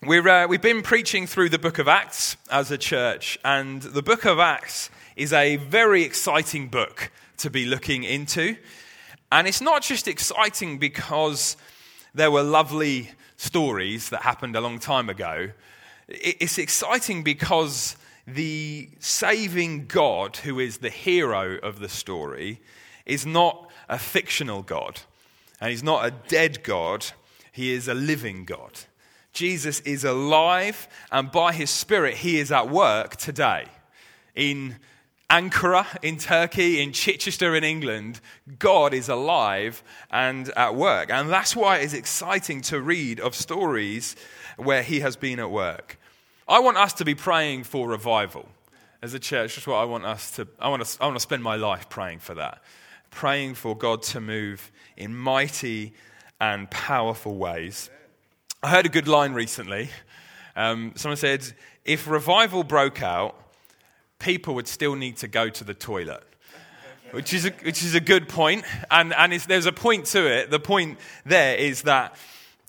We've been preaching through the book of Acts as a church, and the book of Acts is a very exciting book to be looking into. And it's not just exciting because there were lovely stories that happened a long time ago. It's exciting because the saving God, who is the hero of the story, is not a fictional God. And he's not a dead God, he is a living God. Jesus is alive, and by his Spirit, he is at work today. In Ankara, in Turkey, in Chichester, in England, God is alive and at work. And that's why it's exciting to read of stories where he has been at work. I want us to be praying for revival. As a church, that's what I want to spend my life praying for that. Praying for God to move in mighty and powerful ways. I heard a good line recently. Someone said, if revival broke out, people would still need to go to the toilet, which is a good point. And there's a point to it. The point there is that,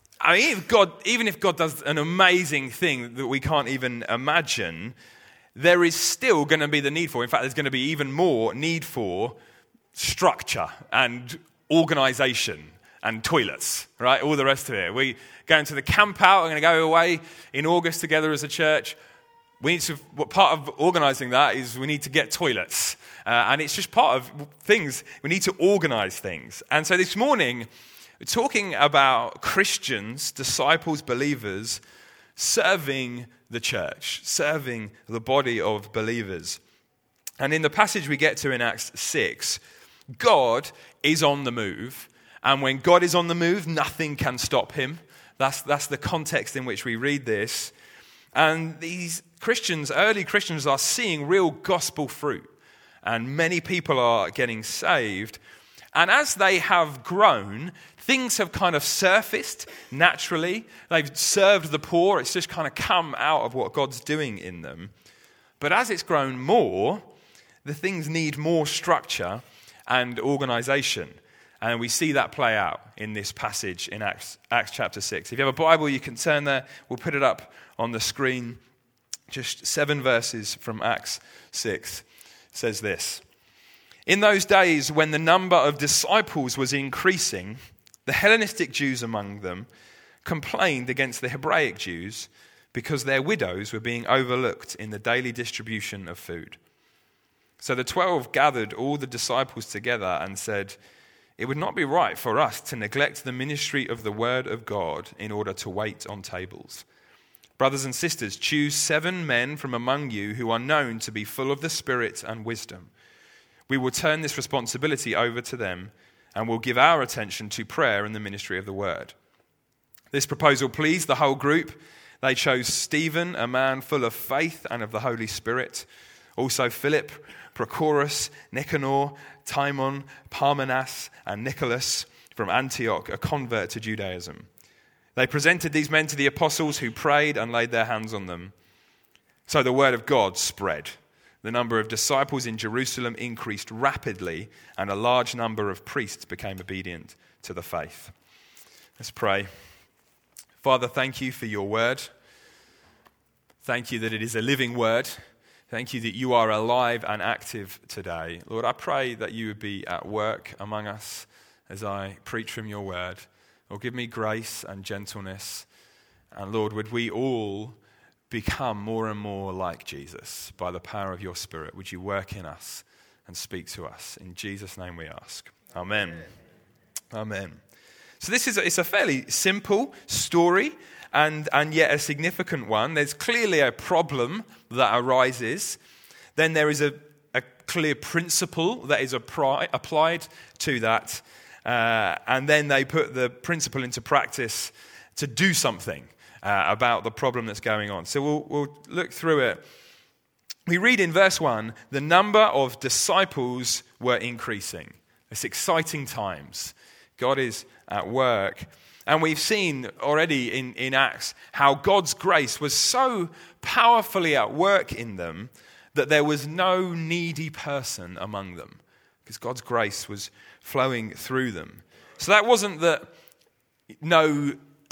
even if God does an amazing thing that we can't even imagine, there is still going to be the need for, in fact, there's going to be even more need for structure and organization and toilets, right? All the rest of it. We going to the camp out. We're going to go away in August together as a church. Part of organising that is we need to get toilets. And it's just part of things. We need to organise things. And so this morning, we're talking about Christians, disciples, believers, serving the church, serving the body of believers. And in the passage we get to in Acts 6, God is on the move. And when God is on the move, nothing can stop him. That's the context in which we read this. And these Christians, early Christians, are seeing real gospel fruit. And many people are getting saved. And as they have grown, things have kind of surfaced naturally. They've served the poor. It's just kind of come out of what God's doing in them. But as it's grown more, the things need more structure and organization. And we see that play out in this passage in Acts chapter 6. If you have a Bible, you can turn there. We'll put it up on the screen. Just 7 verses from Acts 6. It says this. In those days when the number of disciples was increasing, the Hellenistic Jews among them complained against the Hebraic Jews because their widows were being overlooked in the daily distribution of food. So the 12 gathered all the disciples together and said, it would not be right for us to neglect the ministry of the word of God in order to wait on tables. Brothers and sisters, choose 7 men from among you who are known to be full of the Spirit and wisdom. We will turn this responsibility over to them and will give our attention to prayer and the ministry of the word. This proposal pleased the whole group. They chose Stephen, a man full of faith and of the Holy Spirit, also Philip, Prochorus, Nicanor, Timon, Parmenas, and Nicholas from Antioch, a convert to Judaism. They presented these men to the apostles who prayed and laid their hands on them. So the word of God spread. The number of disciples in Jerusalem increased rapidly, and a large number of priests became obedient to the faith. Let's pray. Father, thank you for your word. Thank you that it is a living word. Thank you that you are alive and active today. Lord, I pray that you would be at work among us as I preach from your word. Lord, give me grace and gentleness. And Lord, would we all become more and more like Jesus by the power of your Spirit? Would you work in us and speak to us? In Jesus' name we ask. Amen. Amen. So it's a fairly simple story and yet a significant one. There's clearly a problem that arises. Then there is a clear principle that is applied to that. And then they put the principle into practice to do something about the problem that's going on. So we'll look through it. We read in verse 1, the number of disciples were increasing. It's exciting times. God is at work. And we've seen already in Acts how God's grace was so powerfully at work in them that there was no needy person among them, because God's grace was flowing through them. So that wasn't that no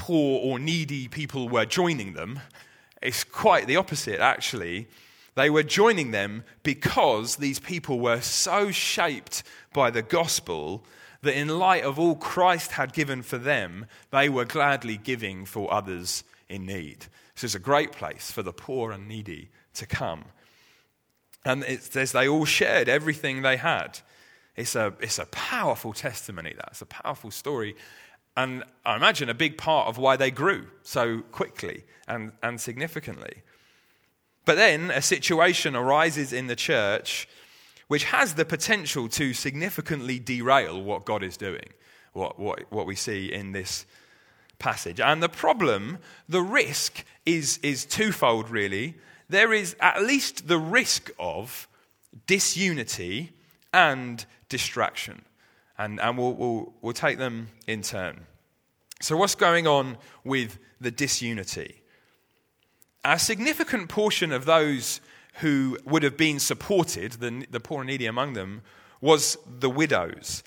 poor or needy people were joining them. It's quite the opposite, actually. They were joining them because these people were so shaped by the gospel that in light of all Christ had given for them, they were gladly giving for others in need. So it's a great place for the poor and needy to come. And it says they all shared everything they had. It's a powerful testimony, that's a powerful story. And I imagine a big part of why they grew so quickly and significantly. But then a situation arises in the church which has the potential to significantly derail what God is doing, what we see in this passage. And the problem, the risk, is twofold really. There is at least the risk of disunity and distraction. And we'll take them in turn. So what's going on with the disunity? A significant portion of those who would have been supported, the poor and needy among them, was the widows.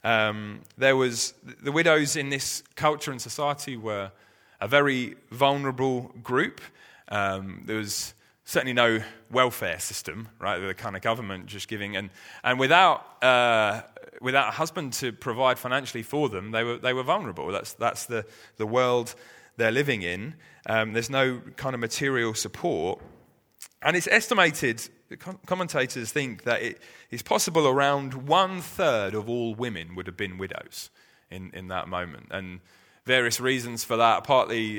The widows in this culture and society were a very vulnerable group. There was certainly no welfare system, right? The kind of government just giving, and without a husband to provide financially for them, they were vulnerable. That's the world they're living in. There's no kind of material support. And it's estimated, commentators think that it is possible around 1/3 of all women would have been widows in that moment. And various reasons for that. Partly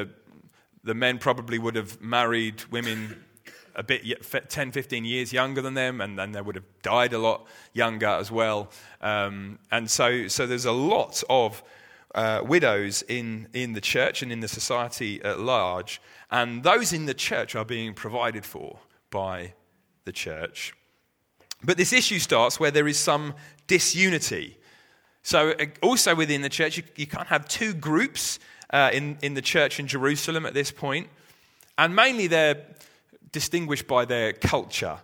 the men probably would have married women a bit 10, 15 years younger than them, and then they would have died a lot younger as well. And so there's a lot of widows in the church and in the society at large, and those in the church are being provided for by the church. But this issue starts where there is some disunity. So also within the church, you can't have two groups in the church in Jerusalem at this point, and mainly they're distinguished by their culture.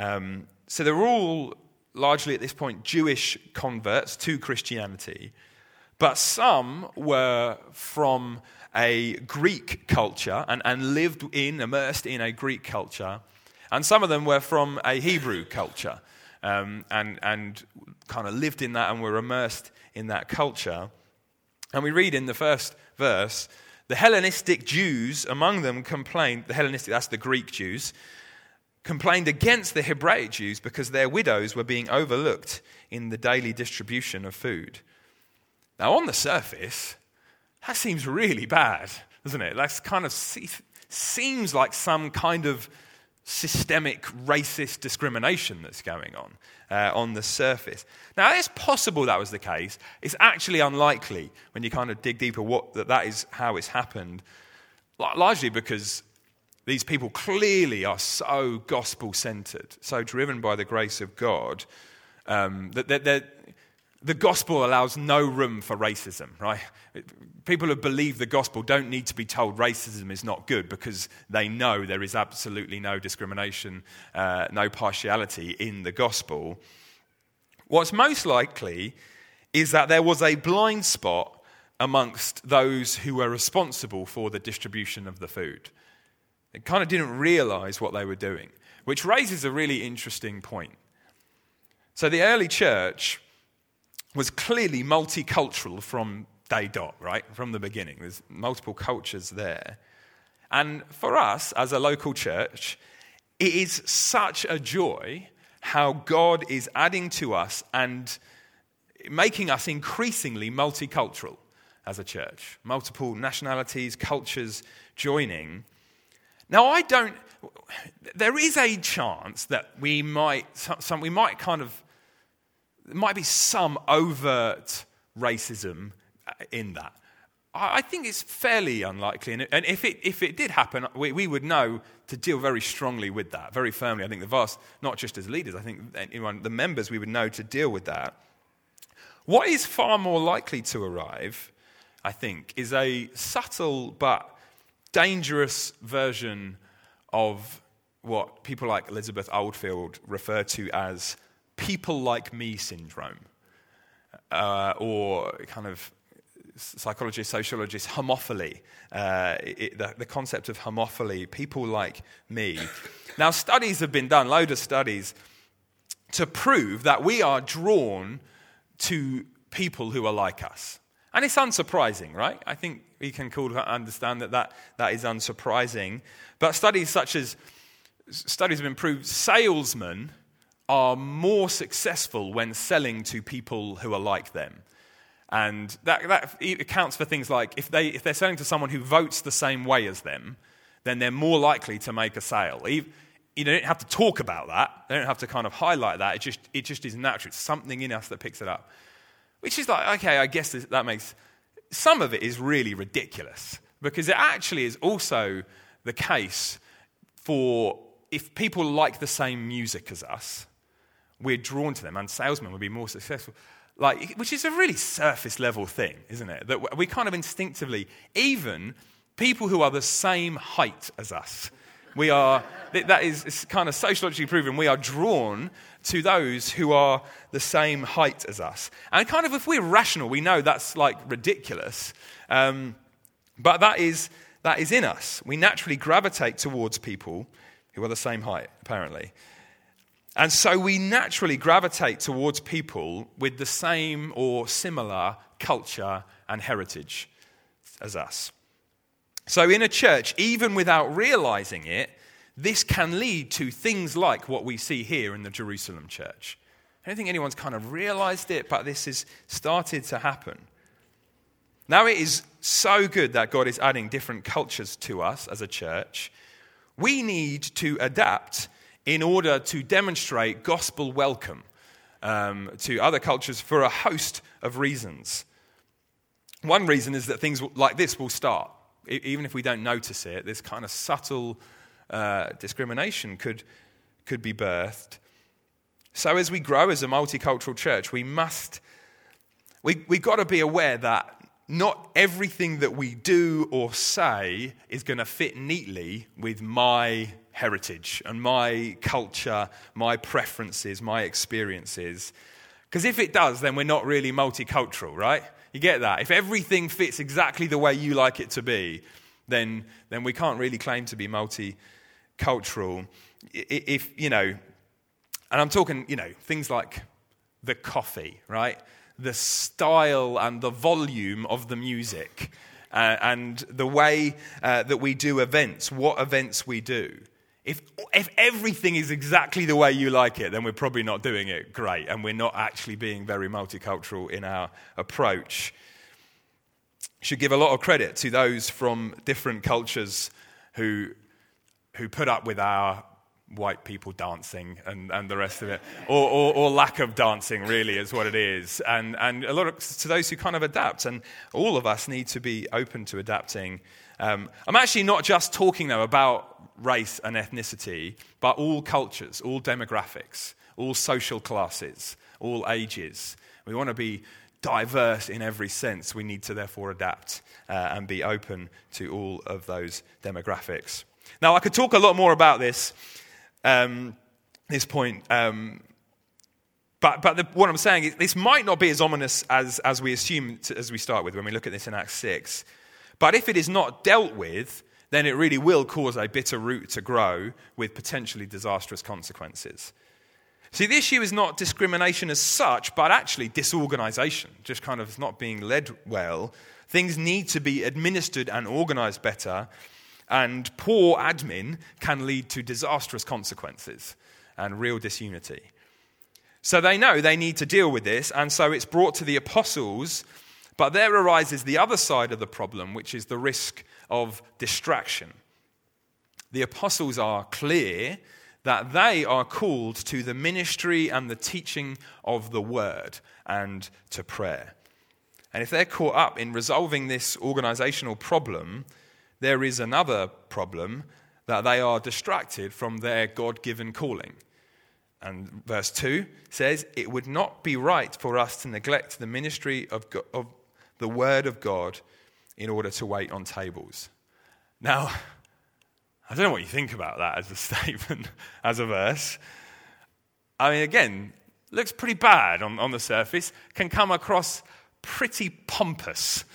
So they're all largely at this point Jewish converts to Christianity. But some were from a Greek culture and immersed in a Greek culture. And some of them were from a Hebrew culture and kind of lived in that and were immersed in that culture. And we read in the first verse, the Hellenistic Jews among them complained, that's the Greek Jews, complained against the Hebraic Jews because their widows were being overlooked in the daily distribution of food. Now, on the surface, that seems really bad, doesn't it? That kind of seems like some kind of systemic racist discrimination that's going on the surface. Now, it's possible that was the case. It's actually unlikely when you kind of dig deeper that is how it's happened, largely because these people clearly are so gospel-centered, so driven by the grace of God, that the gospel allows no room for racism, right? People who believe the gospel don't need to be told racism is not good because they know there is absolutely no discrimination, no partiality in the gospel. What's most likely is that there was a blind spot amongst those who were responsible for the distribution of the food. They kind of didn't realize what they were doing, which raises a really interesting point. So the early church was clearly multicultural from day dot, right? From the beginning. There's multiple cultures there. And for us, as a local church, it is such a joy how God is adding to us and making us increasingly multicultural as a church. Multiple nationalities, cultures joining. Now, there is a chance that there might be some overt racism in that. I think it's fairly unlikely, and if it did happen, we would know to deal very strongly with that, very firmly. I think not just as leaders, I think the members, we would know to deal with that. What is far more likely to arrive, I think, is a subtle but dangerous version of what people like Elizabeth Oldfield refer to as people like me syndrome, or kind of psychologists, sociologists, homophily, the concept of homophily, people like me. Now, studies have been done, loads of studies, to prove that we are drawn to people who are like us. And it's unsurprising, right? I think we can understand that is unsurprising. But studies have been proved salesmen are more successful when selling to people who are like them. And that accounts for things like if they're selling to someone who votes the same way as them, then they're more likely to make a sale. You don't have to talk about that. They don't have to kind of highlight that. It just is natural. It's something in us that picks it up. Which is like, okay, I guess that makes... Some of it is really ridiculous because it actually is also the case for if people like the same music as us, we're drawn to them and salesmen would be more successful. Which is a really surface level thing, isn't it? That we kind of instinctively, even people who are the same height as us, that is kind of sociologically proven, we are drawn to those who are the same height as us. And kind of if we're rational, we know that's like ridiculous. But that is in us. We naturally gravitate towards people who are the same height, apparently. And so we naturally gravitate towards people with the same or similar culture and heritage as us. So in a church, even without realizing it, this can lead to things like what we see here in the Jerusalem church. I don't think anyone's kind of realized it, but this has started to happen. Now it is so good that God is adding different cultures to us as a church. We need to adapt in order to demonstrate gospel welcome to other cultures for a host of reasons. One reason is that things like this will start. Even if we don't notice it, this kind of subtle discrimination could be birthed. So as we grow as a multicultural church, we've got to be aware that not everything that we do or say is going to fit neatly with my heritage and my culture, my preferences, my experiences. Because if it does, then we're not really multicultural, right? You get that? If everything fits exactly the way you like it to be, then we can't really claim to be multicultural. And I'm talking, things like the coffee, right? The style and the volume of the music and the way that we do events, what events we do. If everything is exactly the way you like it, then we're probably not doing it great, and we're not actually being very multicultural in our approach. Should give a lot of credit to those from different cultures who put up with our white people dancing and the rest of it, or lack of dancing, really, is what it is. And a lot to those who kind of adapt, and all of us need to be open to adapting. I'm actually not just talking, though, about race and ethnicity, but all cultures, all demographics, all social classes, all ages. We want to be diverse in every sense. We need to therefore adapt and be open to all of those demographics. Now, I could talk a lot more about this point, but what I'm saying is this might not be as ominous as we assume as we start with when we look at this in Acts 6. But if it is not dealt with, then it really will cause a bitter root to grow with potentially disastrous consequences. See, the issue is not discrimination as such, but actually disorganization, just kind of not being led well. Things need to be administered and organized better, and poor admin can lead to disastrous consequences and real disunity. So they know they need to deal with this, and so it's brought to the apostles. But there arises the other side of the problem, which is the risk of distraction. The apostles are clear that they are called to the ministry and the teaching of the word and to prayer. And if they're caught up in resolving this organizational problem, there is another problem, that they are distracted from their God-given calling. And verse 2 says, "It would not be right for us to neglect the ministry of the word of God in order to wait on tables." Now, I don't know what you think about that as a statement, as a verse. I mean, again, looks pretty bad on the surface, can come across pretty pompous.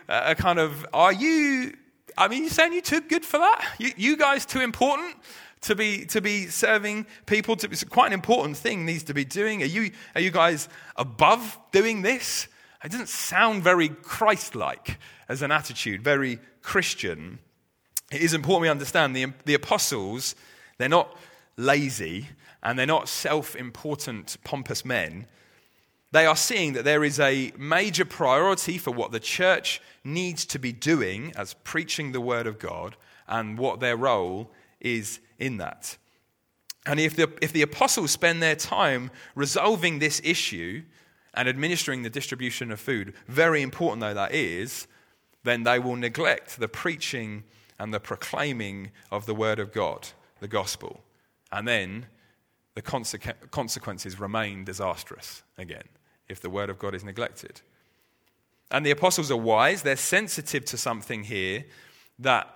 you're saying you're too good for that? You guys too important to be serving people? It's quite an important thing needs to be doing. Are you guys above doing this? It doesn't sound very Christ-like as an attitude, very Christian. It is important we understand the apostles, they're not lazy and they're not self-important, pompous men. They are seeing that there is a major priority for what the church needs to be doing as preaching the word of God and what their role is in that. And if the apostles spend their time resolving this issue and administering the distribution of food, very important though that is, then they will neglect the preaching and the proclaiming of the word of God, the gospel. And then the consequences remain disastrous again if the word of God is neglected. And the apostles are wise. They're sensitive to something here that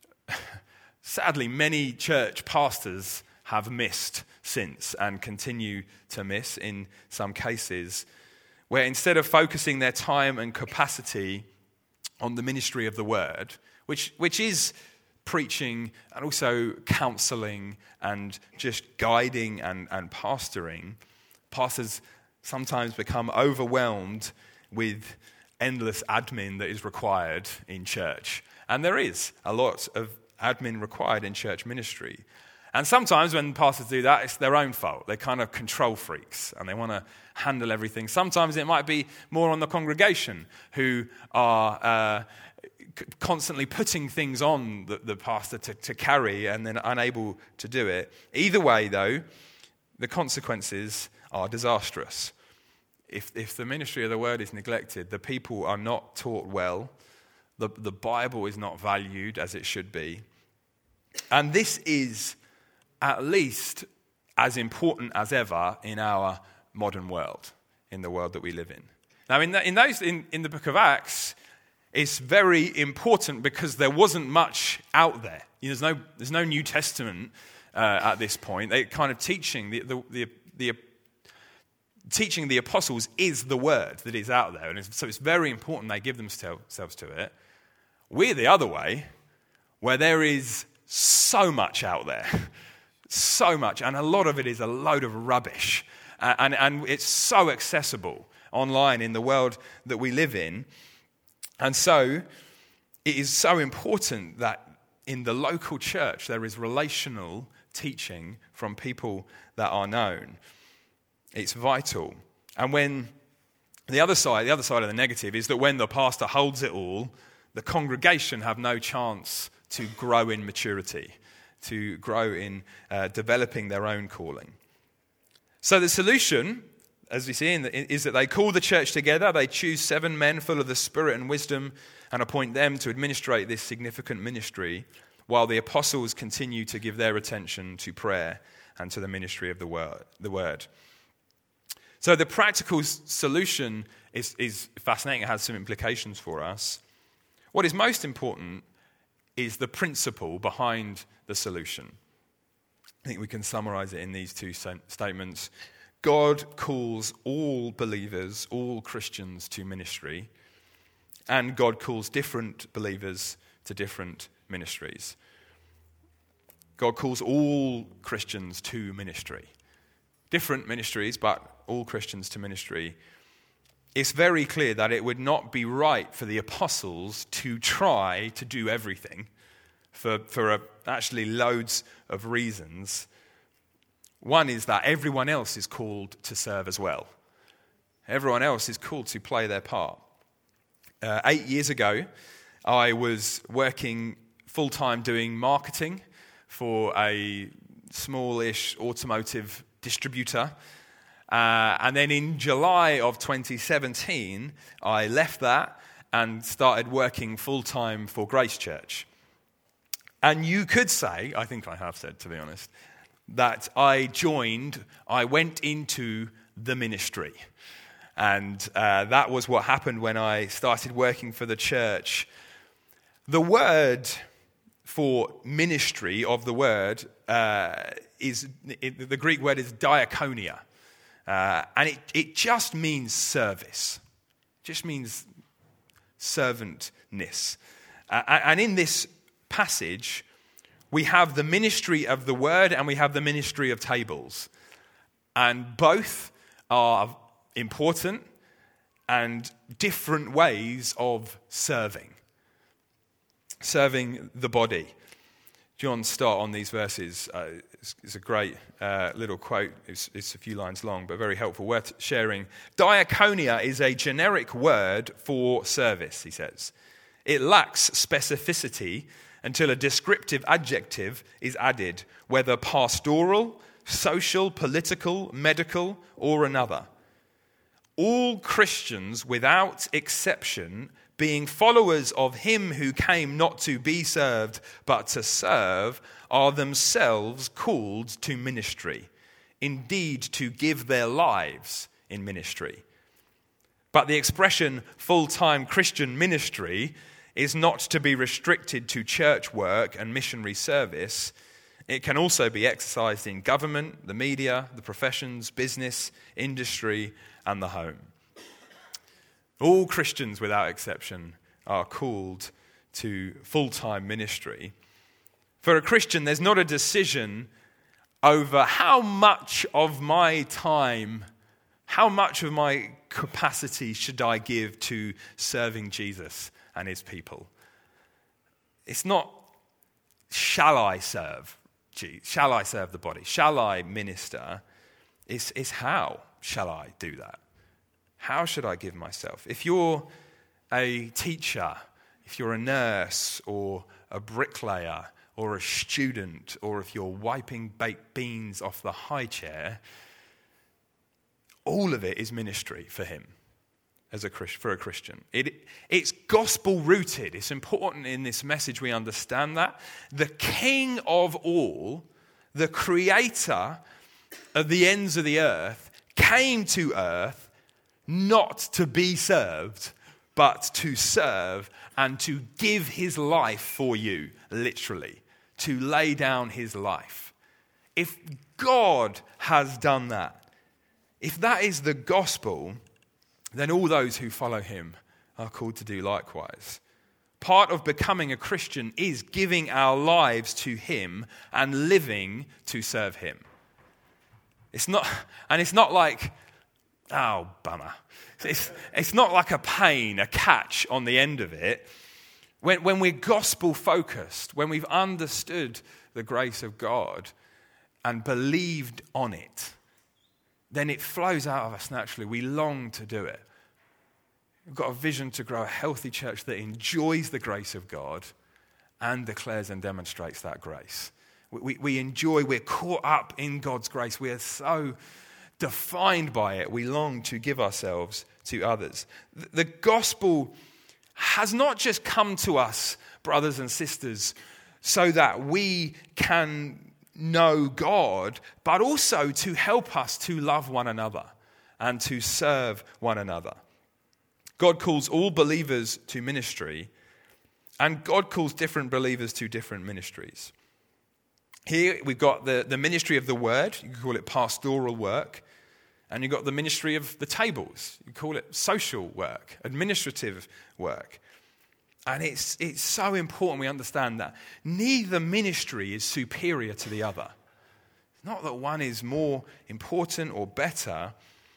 sadly many church pastors have missed since and continue to miss in some cases, where instead of focusing their time and capacity on the ministry of the word, which is preaching and also counseling and just guiding and pastoring, pastors sometimes become overwhelmed with endless admin that is required in church. And there is a lot of admin required in church ministry. And sometimes when pastors do that, it's their own fault. They're kind of control freaks and they want to handle everything. Sometimes it might be more on the congregation who are constantly putting things on the pastor to carry and then unable to do it. Either way, though, the consequences are disastrous. If the ministry of the word is neglected, the people are not taught well, the Bible is not valued as it should be. And this is at least as important as ever in our modern world, in the world that we live in. Now, in the book of Acts, it's very important because there wasn't much out there. There's no New Testament at this point. They're kind of teaching teaching the apostles is the word that is out there, and so it's very important they give themselves to it. We're the other way, where there is so much out there. So much, and a lot of it is a load of rubbish. And it's so accessible online in the world that we live in. And so it is so important that in the local church there is relational teaching from people that are known. It's vital. And when the other side of the negative is that when the pastor holds it all, the congregation have no chance to grow in maturity, to grow in developing their own calling. So the solution, as we see, is that they call the church together, they choose 7 men full of the Spirit and wisdom and appoint them to administrate this significant ministry, while the apostles continue to give their attention to prayer and to the ministry of the word. So the practical solution is fascinating. It has some implications for us. What is most important is the principle behind the solution. I think we can summarize it in these 2 statements. God calls all believers, all Christians to ministry, and God calls different believers to different ministries. God calls all Christians to ministry. Different ministries, but all Christians to ministry. It's very clear that it would not be right for the apostles to try to do everything for actually loads of reasons. One is that everyone else is called to serve as well. Everyone else is called to play their part. 8 years ago, I was working full-time doing marketing for a smallish automotive distributor. And then in July of 2017, I left that and started working full-time for Grace Church. And you could say, I think I have said, to be honest, that I went into the ministry. And that was what happened when I started working for the church. The word for ministry of the word the Greek word is diakonia. And it just means service. It just means servantness. And in this passage, we have the ministry of the word and we have the ministry of tables. And both are important and different ways of serving the body. John's start on these verses is a great little quote. It's a few lines long, but very helpful, worth sharing. Diakonia is a generic word for service, he says. It lacks specificity until a descriptive adjective is added, whether pastoral, social, political, medical, or another. All Christians, without exception, being followers of him who came not to be served, but to serve, are themselves called to ministry, indeed to give their lives in ministry. But the expression full-time Christian ministry is not to be restricted to church work and missionary service. It can also be exercised in government, the media, the professions, business, industry, and the home. All Christians, without exception, are called to full-time ministry. For a Christian, there's not a decision over how much of my time, how much of my capacity should I give to serving Jesus and his people. It's not, shall I serve the body? Shall I minister? It's how shall I do that? How should I give myself? If you're a teacher, if you're a nurse or a bricklayer or a student, or if you're wiping baked beans off the high chair, all of it is ministry for him for a Christian. It's gospel rooted. It's important in this message we understand that. The King of all, the creator of the ends of the earth, came to earth not to be served, but to serve and to give his life for you, literally, to lay down his life. If God has done that, if that is the gospel, then all those who follow him are called to do likewise. Part of becoming a Christian is giving our lives to him and living to serve him. It's not like, oh, bummer. It's not like a pain, a catch on the end of it. When we're gospel-focused, when we've understood the grace of God and believed on it, then it flows out of us naturally. We long to do it. We've got a vision to grow a healthy church that enjoys the grace of God and declares and demonstrates that grace. We're caught up in God's grace. We are so defined by it, we long to give ourselves to others. The gospel has not just come to us, brothers and sisters, so that we can know God, but also to help us to love one another and to serve one another. God calls all believers to ministry, and God calls different believers to different ministries. Here we've got the ministry of the word, you can call it pastoral work. And you've got the ministry of the tables. You call it social work, administrative work. And it's so important we understand that neither ministry is superior to the other. Not that one is more important or better.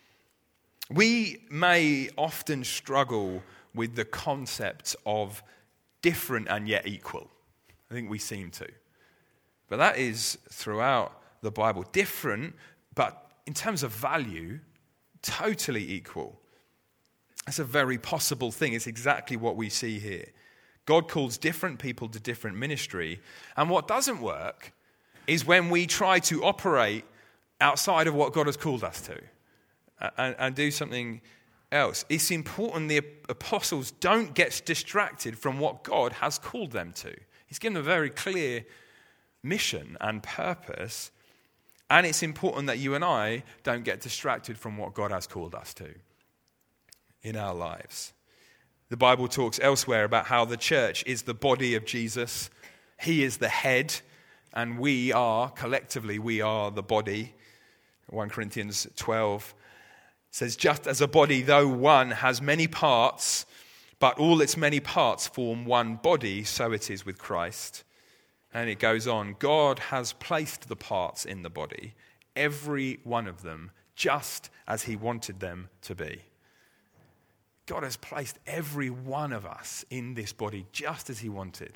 We may often struggle with the concept of different and yet equal. I think we seem to. But that is throughout the Bible. Different, but in terms of value, totally equal. That's a very possible thing. It's exactly what we see here. God calls different people to different ministry. And what doesn't work is when we try to operate outside of what God has called us to and do something else. It's important the apostles don't get distracted from what God has called them to. He's given a very clear mission and purpose. And it's important that you and I don't get distracted from what God has called us to in our lives. The Bible talks elsewhere about how the church is the body of Jesus. He is the head, and we are the body. 1 Corinthians 12 says, just as a body, though one, has many parts, but all its many parts form one body, so it is with Christ. And it goes on, God has placed the parts in the body, every one of them, just as he wanted them to be. God has placed every one of us in this body just as he wanted.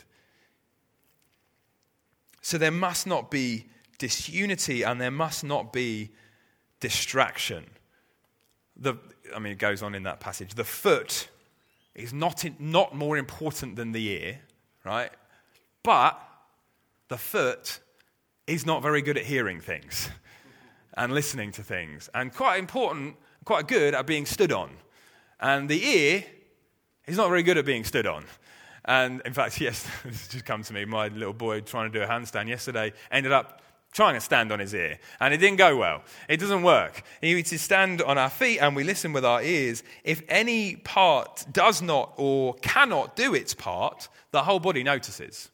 So there must not be disunity and there must not be distraction. It goes on in that passage. The foot is not more important than the ear, right? But the foot is not very good at hearing things and listening to things, and quite good at being stood on. And the ear is not very good at being stood on. And in fact, yes, this has just come to me. My little boy trying to do a handstand yesterday ended up trying to stand on his ear. And it didn't go well. It doesn't work. You need to stand on our feet and we listen with our ears. If any part does not or cannot do its part, the whole body notices.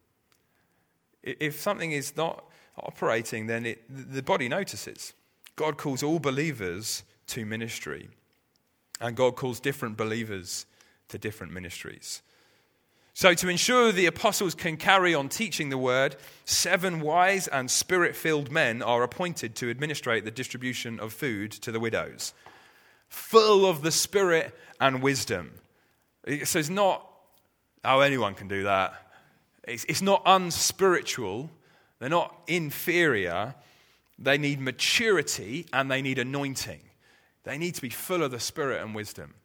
If something is not operating, then the body notices. God calls all believers to ministry. And God calls different believers to different ministries. So to ensure the apostles can carry on teaching the word, 7 wise and spirit-filled men are appointed to administrate the distribution of food to the widows, full of the Spirit and wisdom. So it's not, anyone can do that. It's not unspiritual. They're not inferior. They need maturity and they need anointing. They need to be full of the Spirit and wisdom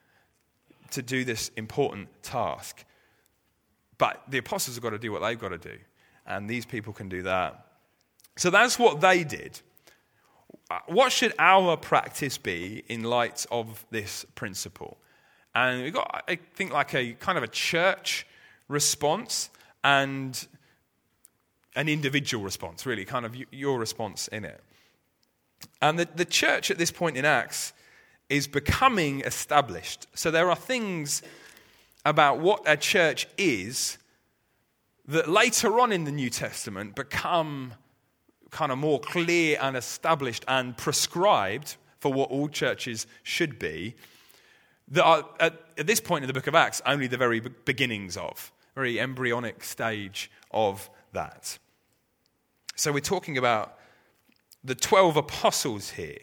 to do this important task. But the apostles have got to do what they've got to do. And these people can do that. So that's what they did. What should our practice be in light of this principle? And we've got, I think, like a kind of a church response and an individual response, really, kind of your response in it. And the church at this point in Acts is becoming established. So there are things about what a church is that later on in the New Testament become kind of more clear and established and prescribed for what all churches should be, that are at this point in the book of Acts only the very beginnings of, very embryonic stage of that. So we're talking about the 12 apostles here,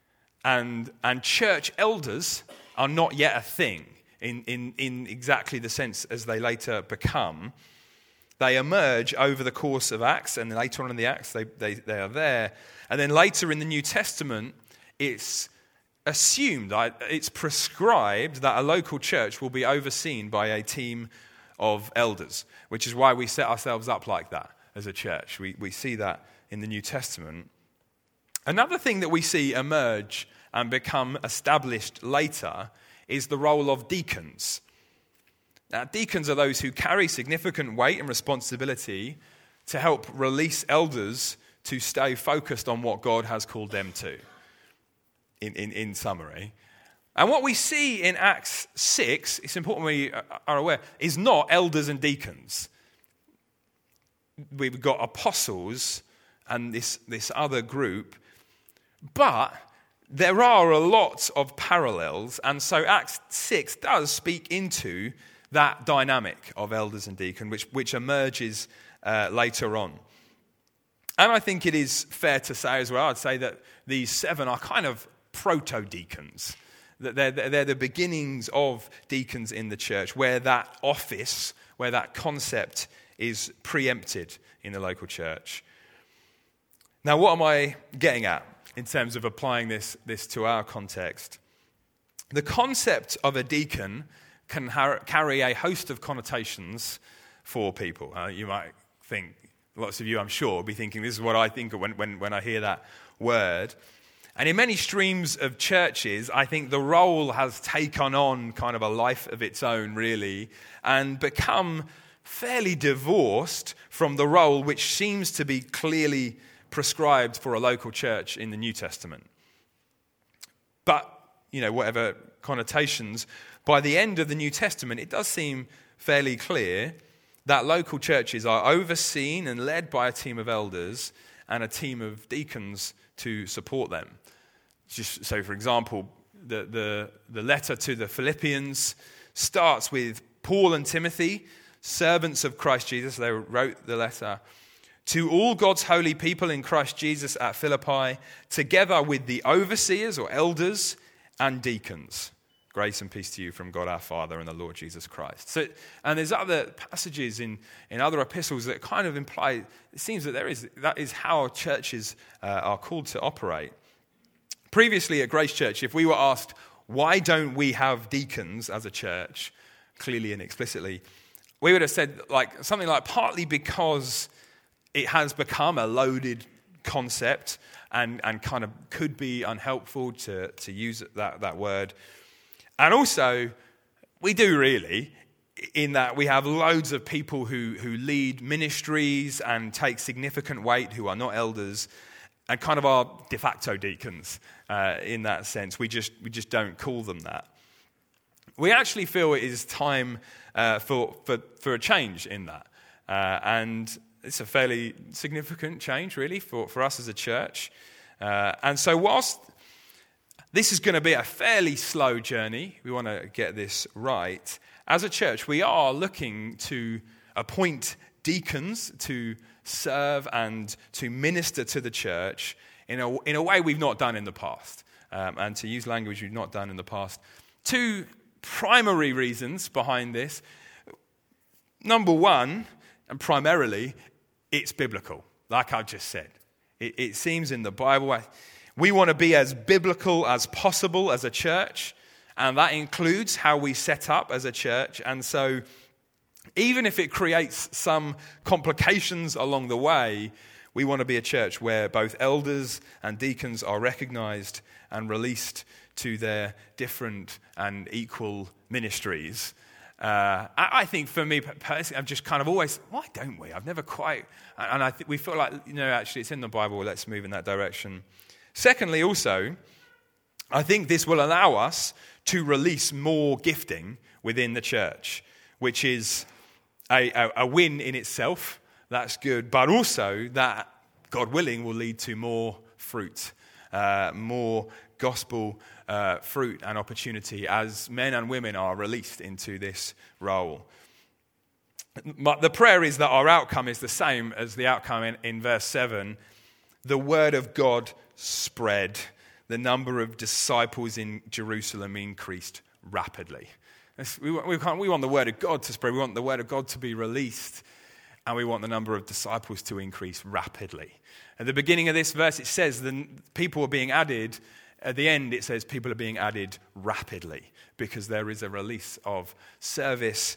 and church elders are not yet a thing in exactly the sense as they later become. They emerge over the course of Acts, and later on in the Acts they are there. And then later in the New Testament, it's assumed, it's prescribed that a local church will be overseen by a team of elders, which is why we set ourselves up like that as a church. We see that in the New Testament. Another thing that we see emerge and become established later is the role of deacons. Now, deacons are those who carry significant weight and responsibility to help release elders to stay focused on what God has called them to, in summary. And what we see in Acts 6, it's important we are aware, is not elders and deacons. We've got apostles and this other group, but there are a lot of parallels, and so Acts 6 does speak into that dynamic of elders and deacon, which emerges later on. And I think it is fair to say as well, I'd say that these 7 are kind of proto-deacons. That they're the beginnings of deacons in the church, where that office, where that concept is preempted in the local church. Now, what am I getting at in terms of applying this to our context? The concept of a deacon can carry a host of connotations for people. You might think, lots of you I'm sure will be thinking, this is what I think of when I hear that word. And in many streams of churches, I think the role has taken on kind of a life of its own, really, and become fairly divorced from the role which seems to be clearly prescribed for a local church in the New Testament. But, whatever connotations, by the end of the New Testament, it does seem fairly clear that local churches are overseen and led by a team of elders and a team of deacons to support them. So, for example, the letter to the Philippians starts with Paul and Timothy, servants of Christ Jesus. They wrote the letter. To all God's holy people in Christ Jesus at Philippi, together with the overseers or elders and deacons. Grace and peace to you from God our Father and the Lord Jesus Christ. So, and there's other passages in other epistles that kind of imply, it seems that that is how churches are called to operate. Previously at Grace Church, if we were asked, why don't we have deacons as a church, clearly and explicitly, we would have said something like partly because it has become a loaded concept and kind of could be unhelpful to use that word. And also, we do really, in that we have loads of people who lead ministries and take significant weight who are not elders and kind of are de facto deacons in that sense. We just don't call them that. We actually feel it is time for a change in that. And it's a fairly significant change, really, for us as a church. And so whilst this is going to be a fairly slow journey, we want to get this right, as a church, we are looking to appoint deacons to serve and to minister to the church in a way we've not done in the past, and to use language we've not done in the past. Two primary reasons behind this. Number one, and primarily, it's biblical, like I've just said. It seems in the Bible. We want to be as biblical as possible as a church, and that includes how we set up as a church. And so even if it creates some complications along the way, we want to be a church where both elders and deacons are recognized and released to their different and equal ministries. I think for me personally, I've just kind of always, why don't we? I've never quite, and I think we feel like, actually it's in the Bible, let's move in that direction. Secondly, also, I think this will allow us to release more gifting within the church, which is a win in itself. That's good. But also that, God willing, will lead to more fruit, more gospel fruit and opportunity as men and women are released into this role. But the prayer is that our outcome is the same as the outcome in verse 7. The word of God spread. The number of disciples in Jerusalem increased rapidly. We want the word of God to spread. We want the word of God to be released. And we want the number of disciples to increase rapidly. At the beginning of this verse, it says the people are being added. At the end, it says people are being added rapidly because there is a release of service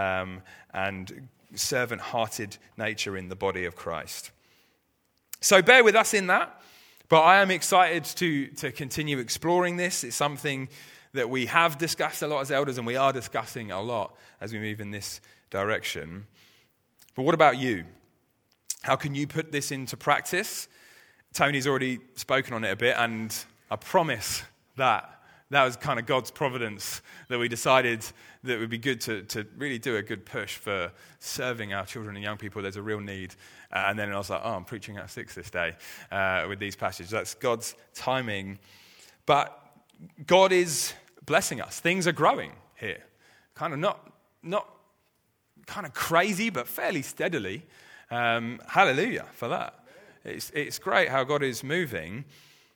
and servant-hearted nature in the body of Christ. So bear with us in that, but I am excited to continue exploring this. It's something that we have discussed a lot as elders, and we are discussing a lot as we move in this direction. But what about you? How can you put this into practice? Tony's already spoken on it a bit, and I promise that was kind of God's providence that we decided that it would be good to really do a good push for serving our children and young people. There's a real need. And then I was like, I'm preaching at 6 this day with these passages. That's God's timing. But God is blessing us. Things are growing here. Kind of not kind of crazy, but fairly steadily. Hallelujah for that. It's great how God is moving.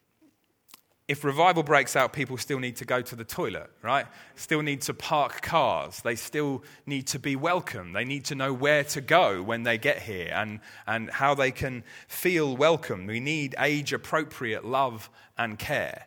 If revival breaks out, people still need to go to the toilet, right? Still need to park cars. They still need to be welcome. They need to know where to go when they get here and how they can feel welcome. We need age-appropriate love and care.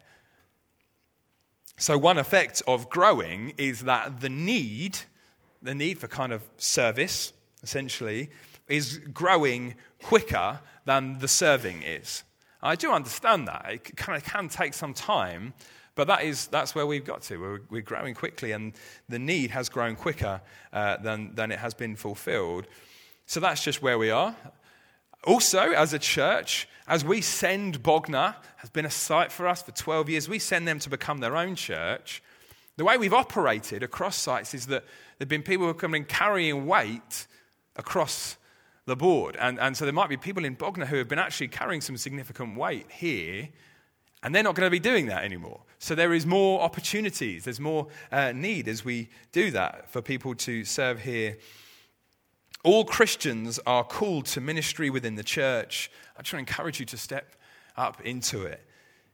So one effect of growing is that the need for kind of service, essentially, is growing quicker than the serving is. I do understand that. It kind of can take some time, but that's where we've got to. We're growing quickly, and the need has grown quicker than it has been fulfilled. So that's just where we are. Also, as a church, as we send Bognor, has been a site for us for 12 years, we send them to become their own church. The way we've operated across sites is that there have been people who are coming carrying weight across the board. And so there might be people in Bognor who have been actually carrying some significant weight here, And they're not going to be doing that anymore. So there is more opportunities. There's more need as we do that for people to serve here. All Christians are called to ministry within the church. I just want to encourage you to step up into it.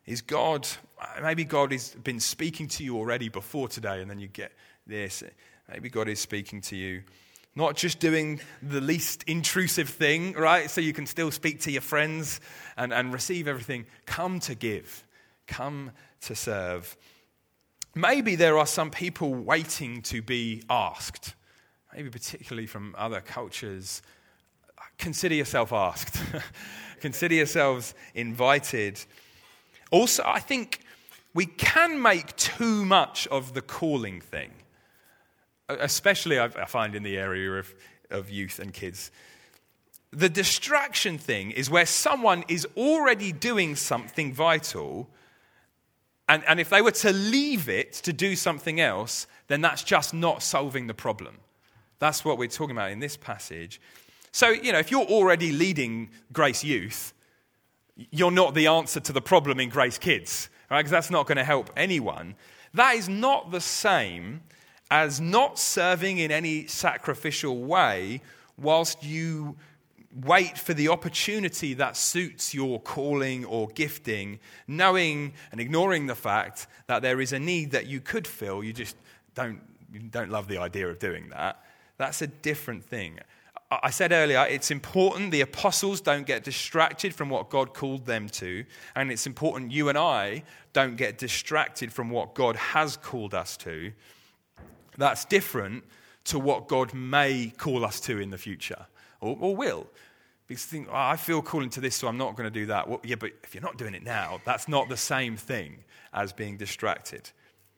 Maybe God has been speaking to you already before today, and then you get this. Maybe God is speaking to you. Not just doing the least intrusive thing, right? So you can still speak to your friends and receive everything. Come to give. Come to serve. Maybe there are some people waiting to be asked. Maybe particularly from other cultures. Consider yourself asked. Consider yourselves invited. Also, I think we can make too much of the calling thing. Especially, I find, in the area of youth and kids. The distraction thing is where someone is already doing something vital, and if they were to leave it to do something else, then that's just not solving the problem. That's what we're talking about in this passage. So, if you're already leading Grace Youth, you're not the answer to the problem in Grace Kids, right? Because that's not going to help anyone. That is not the same as not serving in any sacrificial way whilst you wait for the opportunity that suits your calling or gifting, knowing and ignoring the fact that there is a need that you could fill. You just don't love the idea of doing that. That's a different thing. I said earlier, it's important the apostles don't get distracted from what God called them to, and it's important you and I don't get distracted from what God has called us to. That's different to what God may call us to in the future, or will. Because you think, I feel calling to this, so I'm not going to do that. Well, yeah, but if you're not doing it now, that's not the same thing as being distracted.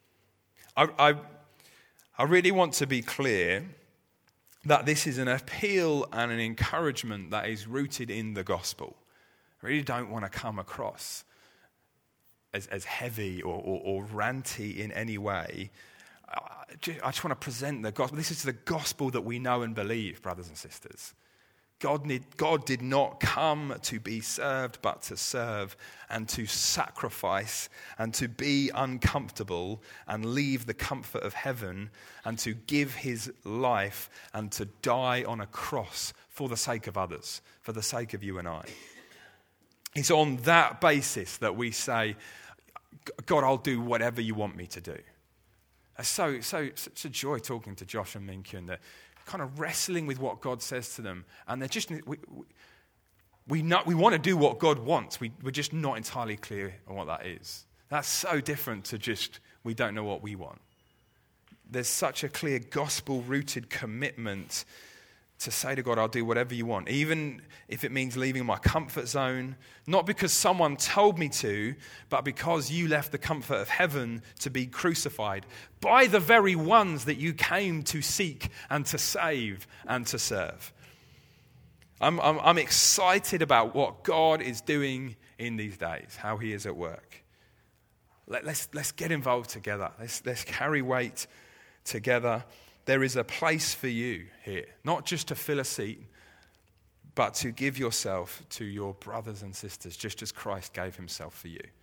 I really want to be clear that this is an appeal and an encouragement that is rooted in the gospel. I really don't want to come across as heavy or ranty in any way. I just want to present the gospel. This is the gospel that we know and believe, brothers and sisters. God did not come to be served, but to serve and to sacrifice and to be uncomfortable and leave the comfort of heaven and to give his life and to die on a cross for the sake of others, for the sake of you and I. It's on that basis that we say, God, I'll do whatever you want me to do. It's such a joy talking to Josh and Minkyu, and they're kind of wrestling with what God says to them. And they're just, we want to do what God wants. We're just not entirely clear on what that is. That's so different to just, we don't know what we want. There's such a clear gospel-rooted commitment to say to God, I'll do whatever you want, even if it means leaving my comfort zone, not because someone told me to, but because you left the comfort of heaven to be crucified by the very ones that you came to seek and to save and to serve. I'm excited about what God is doing in these days, how he is at work. Let's get involved together. Let's carry weight together. There is a place for you here, not just to fill a seat, but to give yourself to your brothers and sisters, just as Christ gave himself for you.